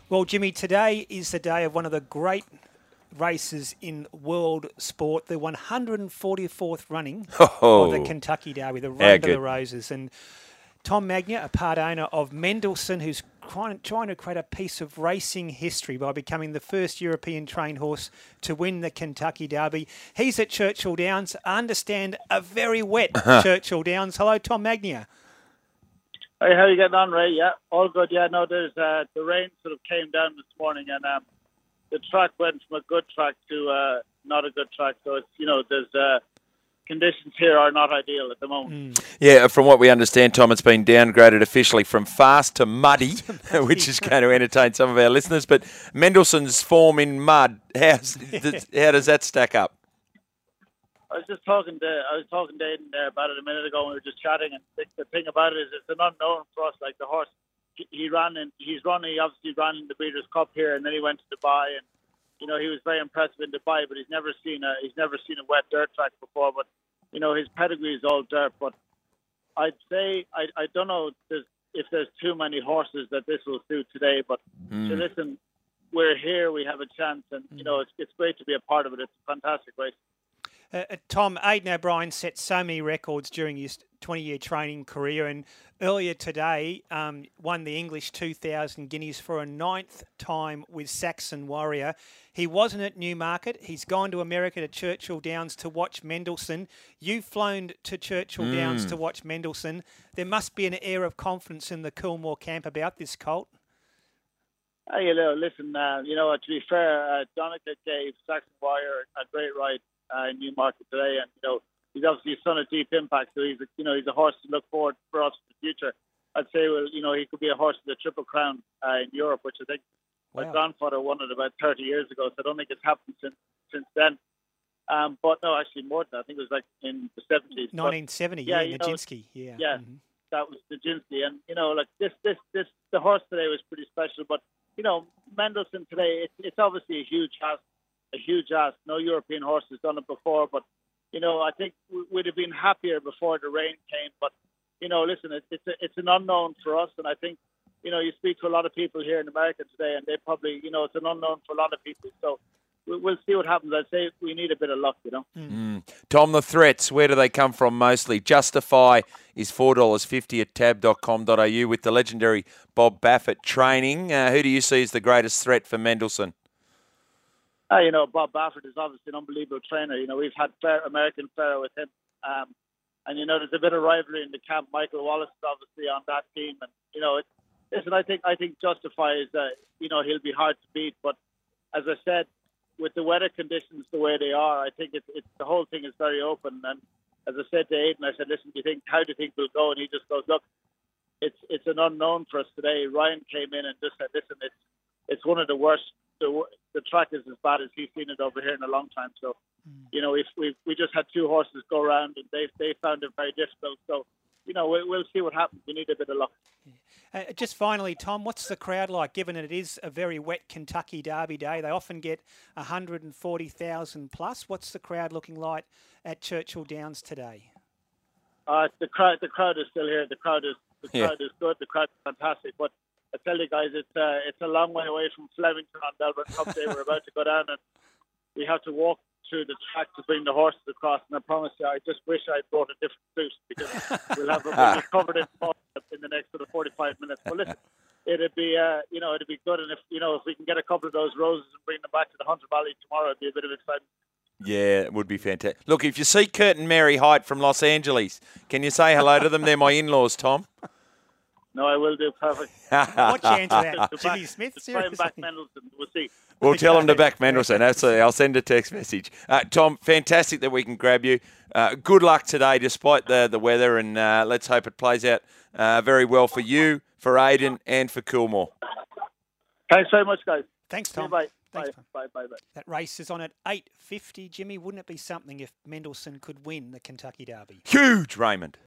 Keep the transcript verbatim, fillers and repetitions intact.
Well, Jimmy, today is the day of one of the great races in world sport, the one hundred forty-fourth running Oh, of the Kentucky Derby, the Run to good. the Roses. And Tom Magnier, a part owner of Mendelssohn, who's trying, trying to create a piece of racing history by becoming the first European trained horse to win the Kentucky Derby. He's at Churchill Downs. I understand a very wet Churchill Downs. Hello, Tom Magnier. Hey, how are you getting on, Ray? Yeah, all good. Yeah, no, there's uh, the rain sort of came down this morning, and um, the track went from a good track to uh, not a good track. So it's you know, there's uh, conditions here are not ideal at the moment. Mm. Yeah, from what we understand, Tom, it's been downgraded officially from fast to muddy, which is going to entertain some of our listeners. But Mendelssohn's form in mud, how's, how does that stack up? I was just talking to I was talking to Aidan there about it a minute ago, and we were just chatting. And the, the thing about it is, it's an unknown for us. Like the horse, he, he ran and he's running. He obviously ran in the Breeders' Cup here, and then he went to Dubai, and you know he was very impressive in Dubai. But he's never seen a he's never seen a wet dirt track before. But you know his pedigree is all dirt. But I'd say I I don't know there's, if there's too many horses that this will suit today. But mm. so listen, we're here. We have a chance, and you know it's it's great to be a part of it. It's a fantastic race. Uh, Tom, Aidan O'Brien set so many records during his twenty-year training career, and earlier today um, won the English two thousand guineas for a ninth time with Saxon Warrior. He wasn't at Newmarket. He's gone to America to Churchill Downs to watch Mendelssohn. You've flown to Churchill mm. Downs to watch Mendelssohn. There must be an air of confidence in the Coolmore camp about this colt. Hey, you know, listen, uh, you know, to be fair, uh, Donica gave Saxon Warrior a great ride Uh, in Newmarket today, and you know he's obviously a son of Deep Impact, so he's a, you know he's a horse to look forward for us in the future. I'd say, well, you know, he could be a horse of the Triple Crown uh, in Europe, which I think wow. my grandfather won it about thirty years ago. So I don't think it's happened since since then. Um, but no, actually more than that. I think it was like in the seventies. nineteen seventy, but, yeah, yeah, Nijinsky, yeah, yeah, mm-hmm. that was Nijinsky, and you know, like this, this, this, the horse today was pretty special. But you know, Mendelssohn today, it's, it's obviously a huge ask. A huge ask. No European horse has done it before, but you know, I think we'd have been happier before the rain came. But you know, listen, it's it's, a, it's an unknown for us, and I think you know, you speak to a lot of people here in America today, and they probably, you know, it's an unknown for a lot of people. So we'll see what happens. I'd say we need a bit of luck, you know. Mm. Tom, the threats, where do they come from mostly? Justify is four dollars fifty at tab dot com dot a u with the legendary Bob Baffert training. Uh, who do you see as the greatest threat for Mendelssohn? Uh, you know, Bob Baffert is obviously an unbelievable trainer. You know, we've had fair, American Pharaoh with him. Um, and, you know, there's a bit of rivalry in the camp. Michael Wallace is obviously on that team. And, you know, it, listen, I think I think Justify is, uh, you know, he'll be hard to beat. But as I said, with the weather conditions the way they are, I think it's, it's the whole thing is very open. And as I said to Aidan, I said, listen, do you think, how do you think we'll go? And he just goes, look, it's it's an unknown for us today. Ryan came in and just said, listen, it's it's one of the worst. The, the track is as bad as he's seen it over here in a long time. So, mm. you know, if we we just had two horses go around and they they found it very difficult. So, you know, we, we'll see what happens. We need a bit of luck. Uh, just finally, Tom, what's the crowd like? Given it is a very wet Kentucky Derby day, they often get one hundred forty thousand plus. What's the crowd looking like at Churchill Downs today? Uh, the crowd the crowd is still here. The crowd is the crowd yeah. is good. The crowd is fantastic. But I tell you guys, it's uh, it's a long way away from Flemington on Melbourne Cup Day. We're about to go down, and we have to walk through the track to bring the horses across. And I promise you, I just wish I brought a different suit because we'll have it we'll be covered in salt in the next sort of forty-five minutes. But listen, it'd be uh, you know it'd be good, and if you know if we can get a couple of those roses and bring them back to the Hunter Valley tomorrow, it'd be a bit of excitement. Yeah, it would be fantastic. Look, if you see Kurt and Mary Height from Los Angeles, can you say hello to them? They're my in-laws, Tom. No, I will do. Perfect. What chance of that? Jimmy Smith, seriously? Back Mendelssohn. We'll see. We'll tell them to back Mendelssohn. Absolutely. I'll send a text message. Uh, Tom, fantastic that we can grab you. Uh, good luck today, despite the, the weather, and uh, let's hope it plays out uh, very well for you, for Aidan, and for Coolmore. Thanks very much, guys. Thanks, Tom. Bye. Thanks, bye. Bye. Bye. Bye. That race is on at eight fifty. Jimmy, wouldn't it be something if Mendelssohn could win the Kentucky Derby? Huge, Raymond.